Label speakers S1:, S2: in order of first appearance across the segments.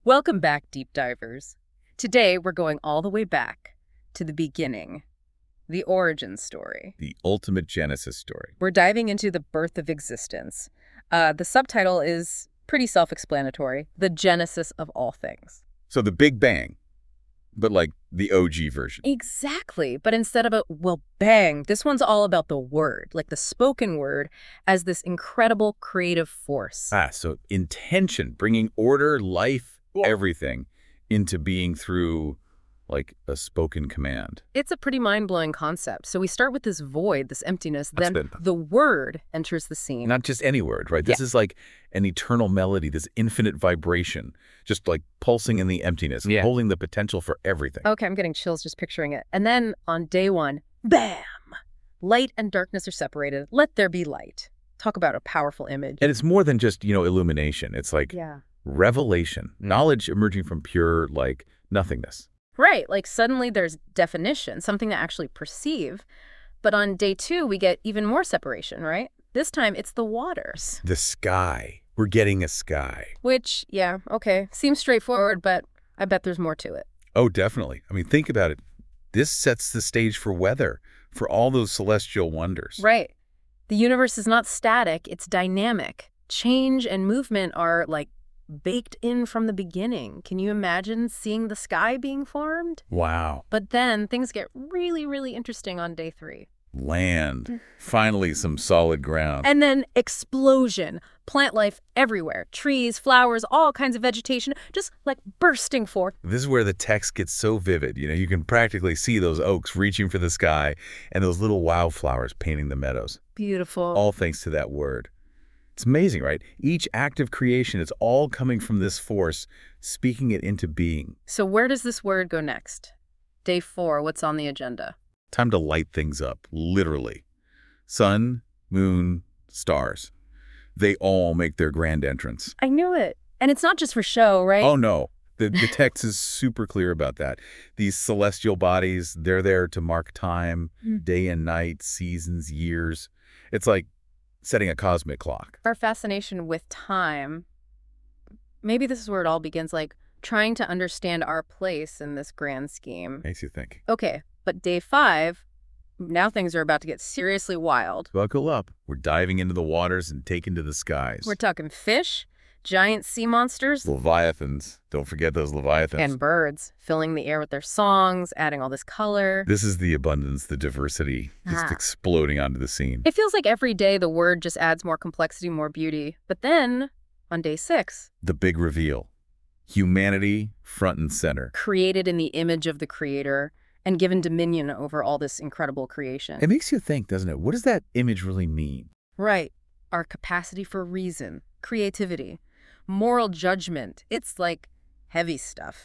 S1: Welcome back, deep divers. Today, we're going all the way back to the beginning, the origin story.
S2: The ultimate Genesis story.
S1: We're diving into the birth of existence. The subtitle is pretty self-explanatory, the genesis of all things.
S2: So the Big Bang, but like the OG version.
S1: Exactly, but instead of bang, this one's all about the word, like the spoken word, as this incredible creative force.
S2: So intention, bringing order, life, everything into being through like a spoken command.
S1: It's a pretty mind-blowing concept. So we start with this void, this emptiness, then
S2: Good.
S1: the word enters the scene.
S2: Not just any word, right? This is like an eternal melody, this infinite vibration, just like pulsing in the emptiness, holding the potential for everything.
S1: Okay, I'm getting chills just picturing it. And then on day one, bam! Light and darkness are separated. Let there be light. Talk about a powerful image.
S2: And it's more than just, illumination. It's like revelation, knowledge emerging from pure, like, nothingness.
S1: Right, like suddenly there's definition, something to actually perceive. But on day two, we get even more separation, right? This time, it's the waters.
S2: The sky. We're getting a sky.
S1: Which, okay, seems straightforward, but I bet there's more to it.
S2: Oh, definitely. I mean, think about it. This sets the stage for weather, for all those celestial wonders.
S1: Right. The universe is not static, it's dynamic. Change and movement are, like, baked in from the beginning. Can you imagine seeing the sky being formed?
S2: Wow.
S1: But then things get really, really interesting on day three.
S2: Land. Finally, some solid ground.
S1: And then explosion. Plant life everywhere. Trees, flowers, all kinds of vegetation, just like bursting forth.
S2: This is where the text gets so vivid. You can practically see those oaks reaching for the sky and those little wildflowers painting the meadows.
S1: Beautiful.
S2: All thanks to that word. It's amazing, right? Each act of creation, it's all coming from this force, speaking it into being.
S1: So where does this word go next? Day four, what's on the agenda?
S2: Time to light things up, literally. Sun, moon, stars. They all make their grand entrance.
S1: I knew it. And it's not just for show, right?
S2: Oh, no. The text is super clear about that. These celestial bodies, they're there to mark time, day and night, seasons, years. It's like setting a cosmic clock.
S1: Our fascination with time, maybe this is where it all begins, like trying to understand our place in this grand scheme.
S2: Makes you think.
S1: Okay, but day five, now things are about to get seriously wild.
S2: Buckle up. We're diving into the waters and taking to the skies.
S1: We're talking fish, giant sea monsters,
S2: Leviathans. Don't forget those Leviathans.
S1: and birds, filling the air with their songs, adding all this color.
S2: This is the abundance, the diversity, just exploding onto the scene.
S1: It feels like every day the word just adds more complexity, more beauty. But then, on day six,
S2: The big reveal. Humanity front and center.
S1: created in the image of the creator and given dominion over all this incredible creation.
S2: It makes you think, doesn't it? What does that image really mean?
S1: Right. Our capacity for reason, creativity, moral judgment. It's like heavy stuff.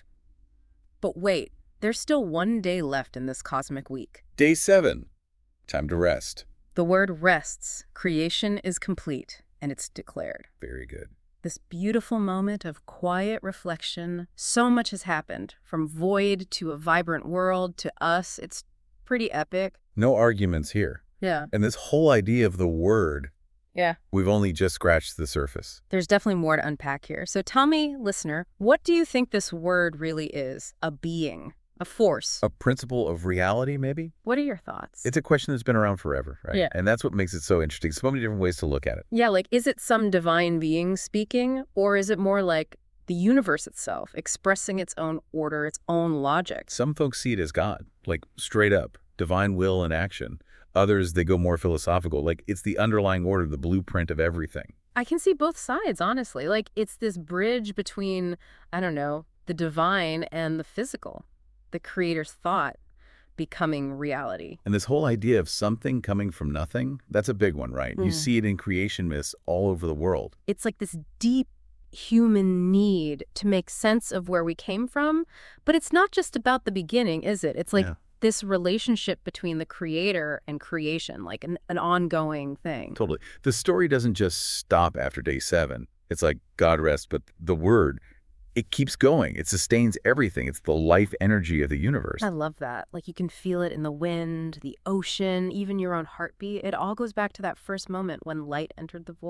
S1: But wait, there's still one day left in this cosmic week.
S2: Day 7. Time to rest.
S1: The word rests. Creation is complete, and it's declared.
S2: Very good.
S1: This beautiful moment of quiet reflection. So much has happened, from void to a vibrant world to us. It's pretty epic.
S2: No arguments here.
S1: Yeah.
S2: And this whole idea of the word,
S1: Yeah.
S2: we've only just scratched the surface.
S1: There's definitely more to unpack here. So tell me, listener, what do you think this word really is? A being, a force?
S2: A principle of reality, maybe?
S1: What are your thoughts?
S2: It's a question that's been around forever, right?
S1: Yeah.
S2: And that's what makes it so interesting. So many different ways to look at it.
S1: Yeah, like, is it some divine being speaking, or is it more like the universe itself expressing its own order, its own logic?
S2: Some folks see it as God, like straight up, divine will and action. Others, they go more philosophical, like it's the underlying order, the blueprint of everything.
S1: I can see both sides, honestly. Like, it's this bridge between, I don't know, the divine and the physical, the creator's thought becoming reality.
S2: And this whole idea of something coming from nothing, that's a big one, right? You see it in creation myths all over the world.
S1: It's like this deep human need to make sense of where we came from, but it's not just about the beginning, is it? It's like this relationship between the creator and creation, like an ongoing thing.
S2: Totally. The story doesn't just stop after day 7. It's like God rest, but the word, it keeps going. It sustains everything. It's the life energy of the universe.
S1: I love that. Like, you can feel it in the wind, the ocean, even your own heartbeat. It all goes back to that first moment when light entered the void.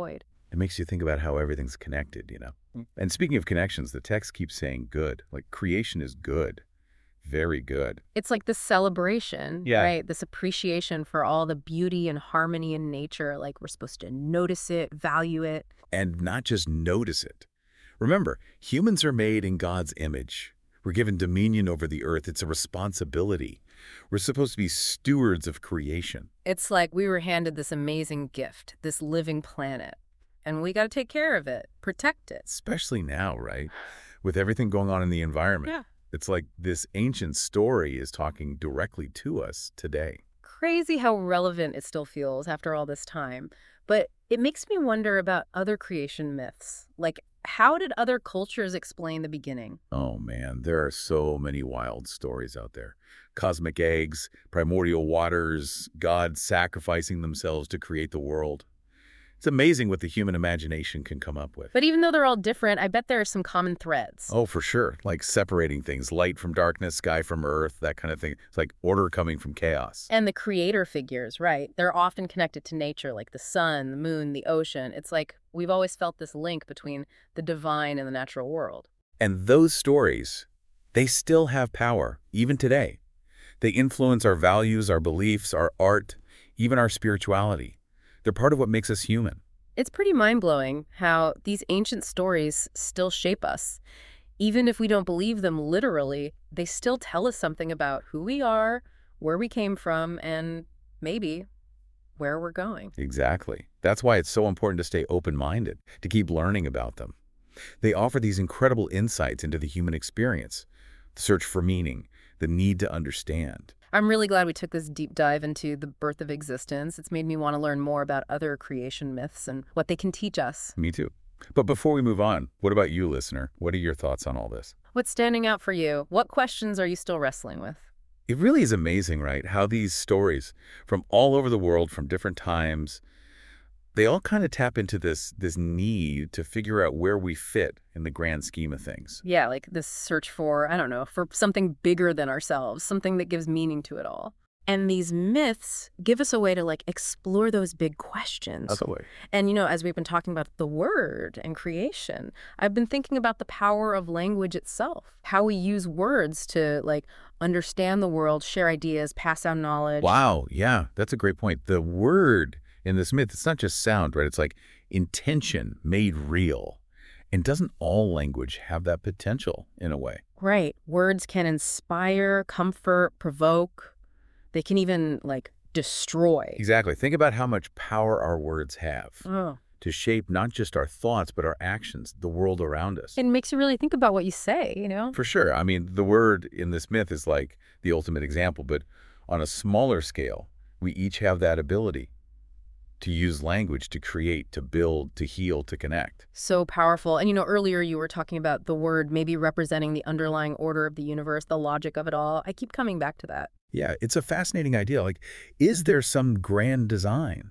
S2: It makes you think about how everything's connected. And speaking of connections, the text keeps saying good. Like creation is good. Very good.
S1: It's like this celebration,
S2: Yeah.
S1: right? This appreciation for all the beauty and harmony in nature. Like we're supposed to notice it, value it.
S2: And not just notice it. Remember, humans are made in God's image. We're given dominion over the earth. It's a responsibility. We're supposed to be stewards of creation.
S1: It's like we were handed this amazing gift, this living planet, and we got to take care of it, protect it.
S2: Especially now, right? With everything going on in the environment.
S1: Yeah.
S2: It's like this ancient story is talking directly to us today.
S1: Crazy how relevant it still feels after all this time. But it makes me wonder about other creation myths. Like, how did other cultures explain the beginning?
S2: Oh man, there are so many wild stories out there. Cosmic eggs, primordial waters, gods sacrificing themselves to create the world. It's amazing what the human imagination can come up with.
S1: But even though they're all different, I bet there are some common threads.
S2: Oh, for sure. Like separating things, light from darkness, sky from earth, that kind of thing. It's like order coming from chaos.
S1: And the creator figures, right? They're often connected to nature, like the sun, the moon, the ocean. It's like we've always felt this link between the divine and the natural world.
S2: And those stories, they still have power, even today. They influence our values, our beliefs, our art, even our spirituality. They're part of what makes us human.
S1: It's pretty mind-blowing how these ancient stories still shape us. Even if we don't believe them literally, they still tell us something about who we are, where we came from, and maybe where we're going.
S2: Exactly. That's why it's so important to stay open-minded, to keep learning about them. They offer these incredible insights into the human experience, the search for meaning, the need to understand.
S1: I'm really glad we took this deep dive into the birth of existence. It's made me want to learn more about other creation myths and what they can teach us.
S2: Me too. But before we move on, what about you, listener? What are your thoughts on all this?
S1: What's standing out for you? What questions are you still wrestling with?
S2: It really is amazing, right, how these stories from all over the world, from different times, they all kind of tap into this need to figure out where we fit in the grand scheme of things.
S1: Yeah, like this search for, I don't know, for something bigger than ourselves, something that gives meaning to it all. And these myths give us a way to like explore those big questions.
S2: That's a way.
S1: And, as we've been talking about the word and creation, I've been thinking about the power of language itself, how we use words to like understand the world, share ideas, pass down knowledge.
S2: Wow. Yeah, that's a great point. The word in this myth, it's not just sound, right? It's like intention made real. And doesn't all language have that potential in a way?
S1: Right. Words can inspire, comfort, provoke. They can even like destroy.
S2: Exactly. Think about how much power our words have to shape not just our thoughts, but our actions, the world around us.
S1: It makes you really think about what you say,
S2: For sure. I mean, the word in this myth is like the ultimate example, but on a smaller scale, we each have that ability to use language to create, to build, to heal, to connect.
S1: So powerful. And earlier you were talking about the word maybe representing the underlying order of the universe, the logic of it all. I keep coming back to that.
S2: Yeah, it's a fascinating idea. Like, is there some grand design?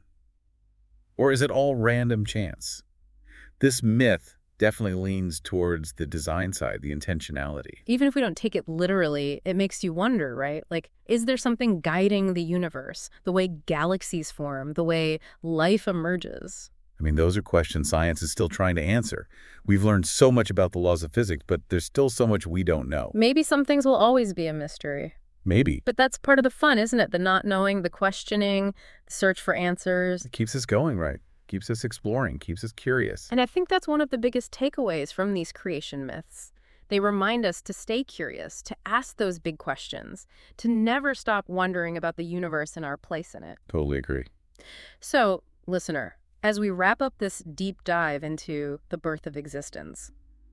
S2: Or is it all random chance? This myth definitely leans towards the design side, the intentionality.
S1: Even if we don't take it literally, it makes you wonder, right? Like, is there something guiding the universe, the way galaxies form, the way life emerges?
S2: I mean, those are questions science is still trying to answer. We've learned so much about the laws of physics, but there's still so much we don't know.
S1: Maybe some things will always be a mystery.
S2: Maybe.
S1: But that's part of the fun, isn't it? The not knowing, the questioning, the search for answers.
S2: It keeps us going, right? Keeps us exploring, keeps us curious.
S1: And I think that's one of the biggest takeaways from these creation myths. They remind us to stay curious, to ask those big questions, to never stop wondering about the universe and our place in it.
S2: Totally agree.
S1: So, listener, as we wrap up this deep dive into the birth of existence,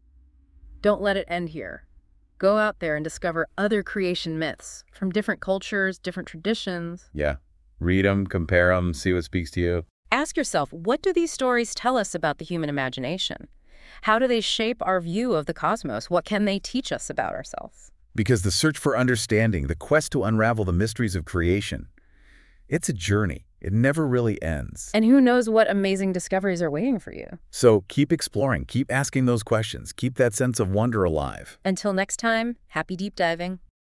S1: don't let it end here. Go out there and discover other creation myths from different cultures, different traditions.
S2: Yeah. Read them, compare them, see what speaks to you.
S1: Ask yourself, what do these stories tell us about the human imagination? How do they shape our view of the cosmos? What can they teach us about ourselves?
S2: Because the search for understanding, the quest to unravel the mysteries of creation, it's a journey. It never really ends.
S1: And who knows what amazing discoveries are waiting for you.
S2: So keep exploring, keep asking those questions, keep that sense of wonder alive.
S1: Until next time, happy deep diving.